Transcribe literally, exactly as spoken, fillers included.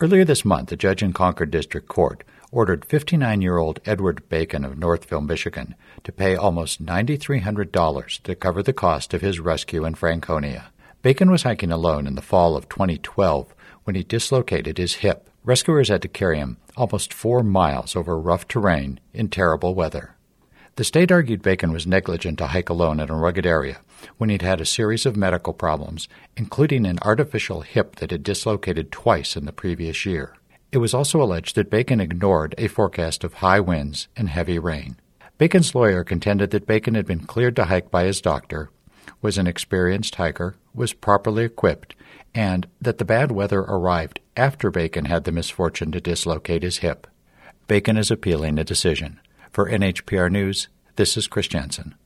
Earlier this month, a judge in Concord District Court ordered fifty-nine-year-old Edward Bacon of Northville, Michigan, to pay almost nine thousand three hundred dollars to cover the cost of his rescue in Franconia. Bacon was hiking alone in the fall of twenty twelve when he dislocated his hip. Rescuers had to carry him almost four miles over rough terrain in terrible weather. The state argued Bacon was negligent to hike alone in a rugged area when he'd had a series of medical problems, including an artificial hip that had dislocated twice in the previous year. It was also alleged that Bacon ignored a forecast of high winds and heavy rain. Bacon's lawyer contended that Bacon had been cleared to hike by his doctor, was an experienced hiker, was properly equipped, and that the bad weather arrived after Bacon had the misfortune to dislocate his hip. Bacon is appealing the decision. For N H P R News, this is Chris Jensen.